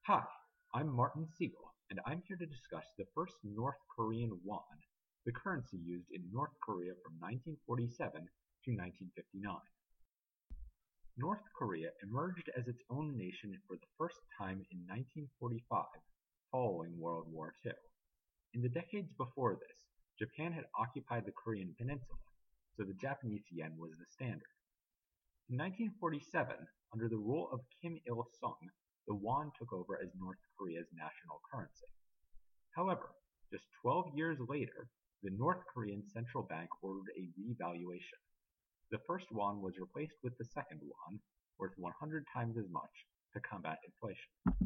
Hi, I'm Martin Siegel, and I'm here to discuss the first North Korean won, the currency used in North Korea from 1947 to 1959. North Korea emerged as its own nation for the first time in 1945, following World War II. In the decades before this, Japan had occupied the Korean peninsula, so the Japanese yen was the standard. In 1947, under the rule of Kim Il-sung, the won took over as North Korea's national currency. However, just 12 years later, the North Korean central bank ordered a revaluation. The first won was replaced with the second won, worth 100 times as much, to combat inflation.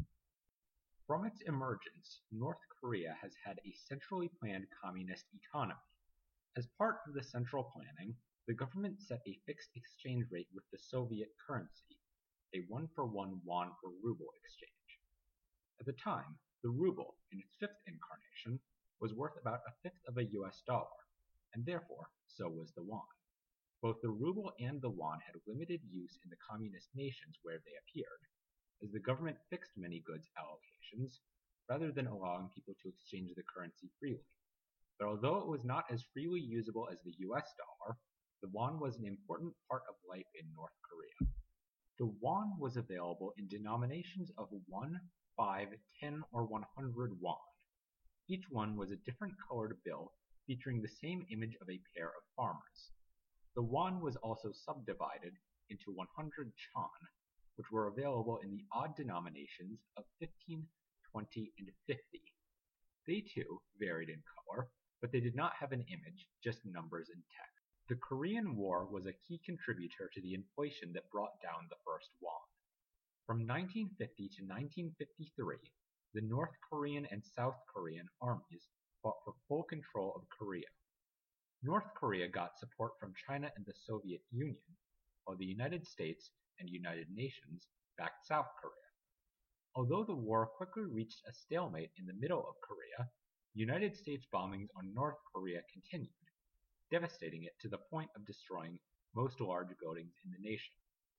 From its emergence, North Korea has had a centrally planned communist economy. As part of the central planning, the government set a fixed exchange rate with the Soviet currency, a one-for-one won for ruble exchange. At the time, the ruble, in its fifth incarnation, was worth about a fifth of a US dollar, and therefore so was the won. Both the ruble and the won had limited use in the communist nations where they appeared, as the government fixed many goods allocations, rather than allowing people to exchange the currency freely. But although it was not as freely usable as the US dollar, the won was an important part of life in North Korea. The won was available in denominations of 1, 5, 10, or 100 won. Each one was a different colored bill featuring the same image of a pair of farmers. The won was also subdivided into 100 chon, which were available in the odd denominations of 15, 20, and 50. They too varied in color, but they did not have an image, just numbers and text. The Korean War was a key contributor to the inflation that brought down the first won. From 1950 to 1953, the North Korean and South Korean armies fought for full control of Korea. North Korea got support from China and the Soviet Union, while the United States and United Nations backed South Korea. Although the war quickly reached a stalemate in the middle of Korea, United States bombings on North Korea continued, devastating it to the point of destroying most large buildings in the nation.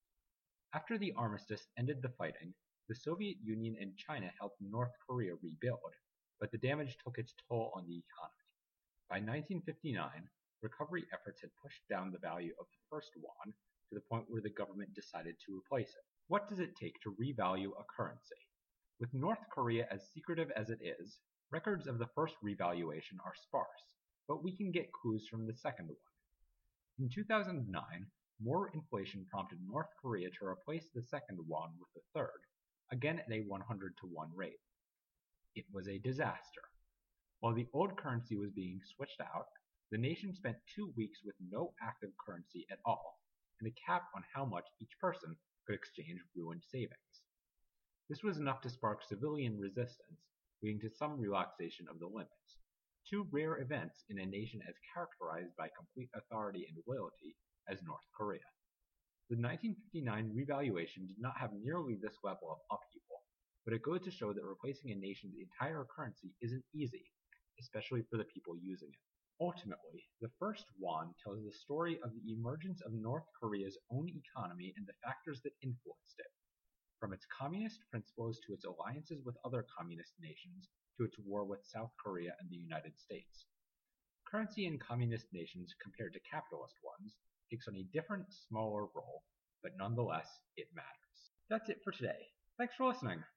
After the armistice ended the fighting, the Soviet Union and China helped North Korea rebuild, but the damage took its toll on the economy. By 1959, recovery efforts had pushed down the value of the first won to the point where the government decided to replace it. What does it take to revalue a currency? With North Korea as secretive as it is, records of the first revaluation are sparse, but we can get clues from the second one. In 2009, more inflation prompted North Korea to replace the second won with the third, again at a 100 to 1 rate. It was a disaster. While the old currency was being switched out, the nation spent 2 weeks with no active currency at all, and a cap on how much each person could exchange ruined savings. This was enough to spark civilian resistance, leading to some relaxation of the limits. Two rare events in a nation as characterized by complete authority and loyalty as North Korea. The 1959 revaluation did not have nearly this level of upheaval, but it goes to show that replacing a nation's entire currency isn't easy, especially for the people using it. Ultimately, the first won tells the story of the emergence of North Korea's own economy and the factors that influenced it. From its communist principles to its alliances with other communist nations, to its war with South Korea and the United States. Currency in communist nations compared to capitalist ones takes on a different, smaller role, but nonetheless, it matters. That's it for today. Thanks for listening.